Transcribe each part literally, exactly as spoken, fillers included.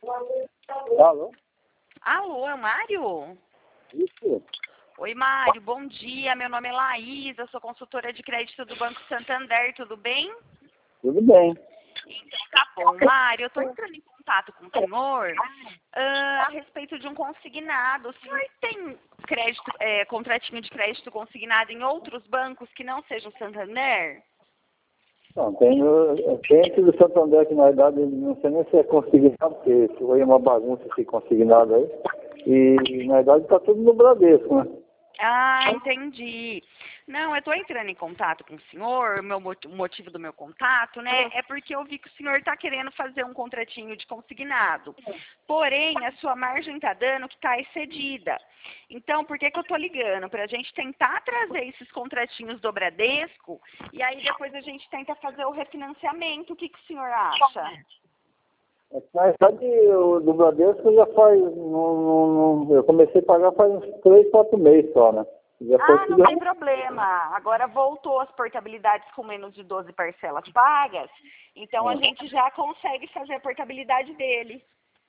Alô? Alô, é o Mário? Isso. Oi, Mário, bom dia. Meu nome é Laís, eu sou consultora de crédito do Banco Santander, tudo bem? Tudo bem. Então, tá bom. Mário, eu estou entrando em contato com o senhor ah, a respeito de um consignado. O senhor tem crédito, é, contratinho de crédito consignado em outros bancos que não sejam Santander? Não, tem, o- tem esse do Santander que na verdade não sei nem se é consignado, porque foi uma bagunça esse consignado aí. E na verdade está tudo no Bradesco, né? Ah, entendi. Não, eu estou entrando em contato com o senhor, o meu mot- o motivo do meu contato, né, é porque eu vi que o senhor está querendo fazer um contratinho de consignado. Porém, a sua margem está dando que está excedida. Então, por que que eu estou ligando? Para a gente tentar trazer esses contratinhos do Bradesco e aí depois a gente tenta fazer o refinanciamento. O que que o senhor acha? É que, na verdade o do Bradesco já faz. Não, não, não- eu comecei a pagar faz uns três, quatro meses só, né? Já foi Ah, não tudo. tem problema. Agora voltou as portabilidades com menos de doze parcelas pagas, então a gente já consegue fazer a portabilidade dele.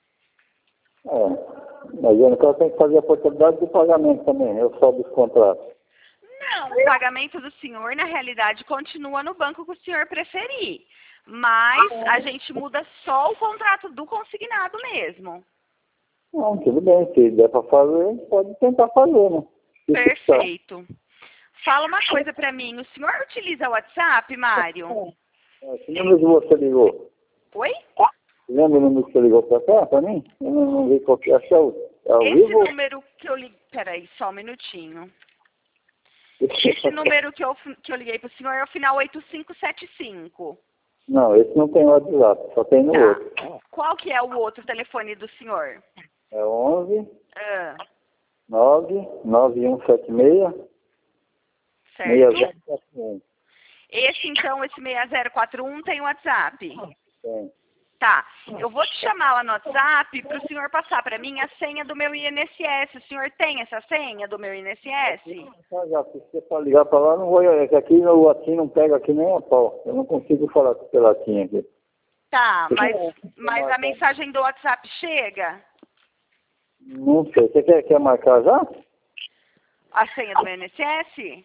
É. Mas eu não tenho que fazer a portabilidade do pagamento também, eu só dos contratos. Não, o pagamento do senhor, na realidade, continua no banco que o senhor preferir. Mas a gente muda só o contrato do consignado mesmo. Não, tudo bem, se der para fazer, a gente pode tentar fazer, né? Se precisar. Perfeito. Fala uma coisa pra mim. O senhor utiliza o WhatsApp, Mário? É, que número que você ligou? Oi? Lembra o número que você ligou para cá, para mim? Eu não, não vi qual que é. Acho que é o, é ao Esse vivo? número que eu liguei... Peraí, só um minutinho. Esse número que eu, que eu liguei pro senhor é o final oito cinco sete cinco. Não, esse não tem WhatsApp, só tem no Tá. outro. Qual que é o outro telefone do senhor? É onze, Ah, nove, nove um sete seis, seis certo? zero sete um. Esse, então, esse seis zero quatro um tem WhatsApp? Tem. Tá. Eu vou te chamar lá no WhatsApp para o senhor passar para mim a senha do meu I N S S. O senhor tem essa senha do meu I N S S? Ah, já, se você for ligar para lá, não vou. É que aqui no latim não pega aqui nem a pau. Eu não consigo falar com o latim aqui. Tá, mas, mas a mensagem do WhatsApp chega? Não sei. Você quer, quer marcar já? A senha do meu I N S S?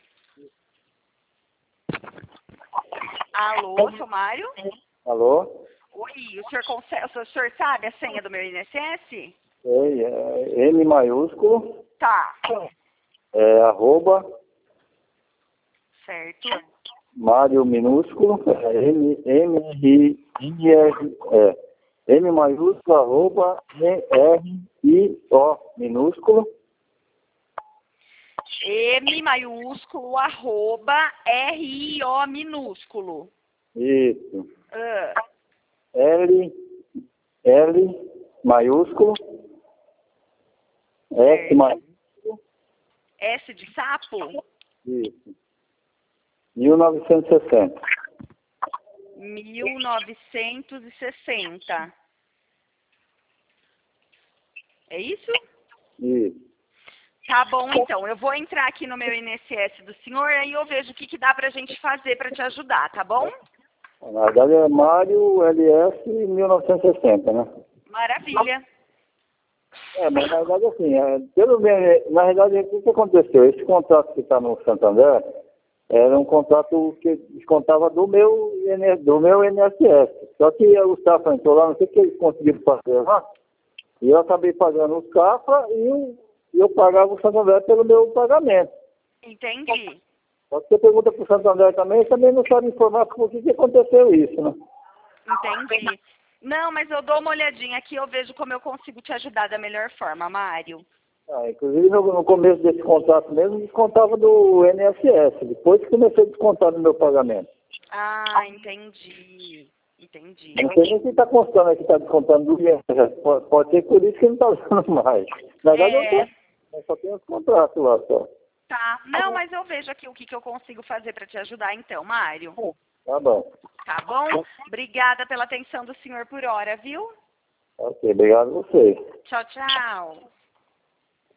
Alô, sou Mário? Alô? Oi, o senhor, consegue, o senhor sabe a senha do meu I N S S? Sei, é M maiúsculo, Tá, é arroba, certo. Mário minúsculo, é M, M, R, I, R, é, M maiúsculo, arroba, E, R, I, O, minúsculo, M maiúsculo, arroba, R I O minúsculo. isso, Ah, L, L, maiúsculo, S, certo. maiúsculo, S de sapo? isso, mil novecentos e sessenta. mil novecentos e sessenta. É isso? Isso. Tá bom, então. Eu vou entrar aqui no meu I N S S do senhor, aí eu vejo o que, que dá pra gente fazer pra te ajudar, tá bom? Na verdade é Mário L S mil novecentos e sessenta, né? Maravilha. É, mas na verdade assim, é, pelo menos, na verdade o que que aconteceu? Esse contrato que está no Santander era um contrato que descontava do meu, I N- do meu I N S S. Só que o Safra entrou lá, não sei o que eles conseguiram fazer lá, e eu acabei pagando o Safra e eu, e eu pagava o Santander pelo meu pagamento. Entendi. Só que você pergunta para o Santander também, ele também não sabe informar por que que aconteceu isso, né? Entendi. Não, mas eu dou uma olhadinha aqui, eu vejo como eu consigo te ajudar da melhor forma, Mário. Ah, inclusive no, no começo desse contrato mesmo, descontava do I N S S, depois que comecei a descontar no meu pagamento. Ah, entendi. Entendi. Não sei nem se está constando aqui, está descontando do I N S S. Pode, pode ser por isso que não está usando mais. Na verdade, eu, É, tô, eu só tenho os contratos lá só. tá. Não, mas eu vejo aqui o que, que eu consigo fazer pra te ajudar então, Mário. Tá bom. Tá bom? Obrigada pela atenção do senhor por hora, viu? Ok, obrigado a você. Tchau, tchau.